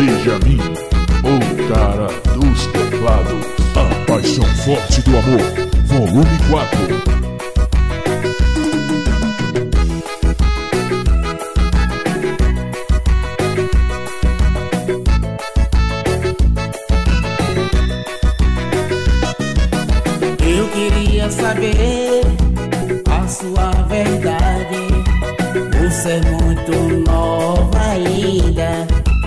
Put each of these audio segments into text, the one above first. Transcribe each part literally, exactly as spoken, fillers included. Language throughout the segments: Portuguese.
Benjamin, o cara dos teclados. A paixão forte do amor, volume quatro. Eu queria saber a sua verdade. Você é muito nova ainda.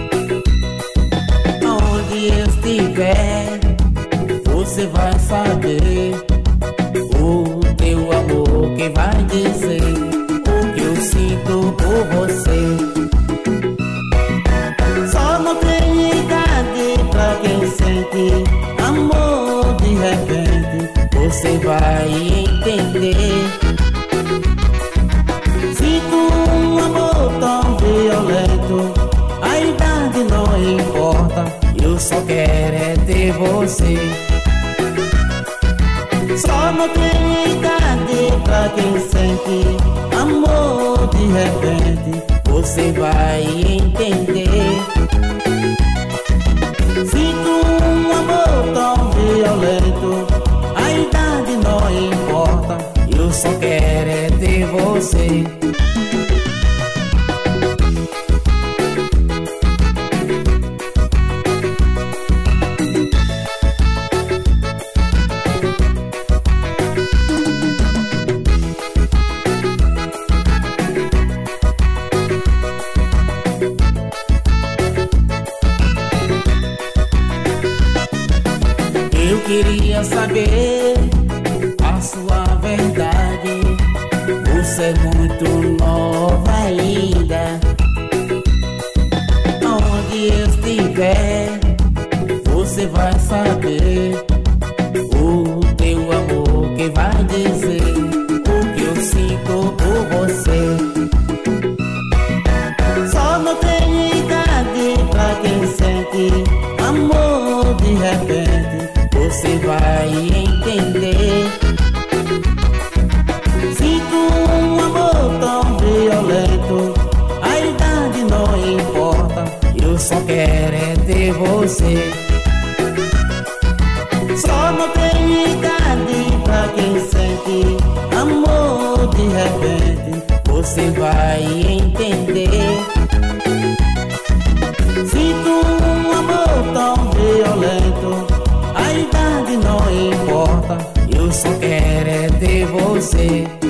Onde eu estiver, você vai saber. O teu amor que vai dizer o que eu sinto por você. Só não tem idade pra quem sente amor de repente. Você vai entender. Sinto um amor tão violento, a idade não importa, eu só quero é ter você. Só não tem idade pra quem sente amor de repente. Você vai entender. Sinto um amor tão violento, a idade não importa, eu só quero é ter você. Eu queria saber a sua verdade. Você é muito nova ainda. Onde eu estiver, você vai saber. O teu amor que vai dizer o que eu sinto por você. Só não tem idade pra quem sente amor de repente. Você vai entender. Sinto um amor tão violento, a idade não importa, eu só quero é ter você. Só não tem idade pra quem sente amor de repente. Você vai entender. Sinto um amor tão violento, a idade não importa, eu só quero é ter você.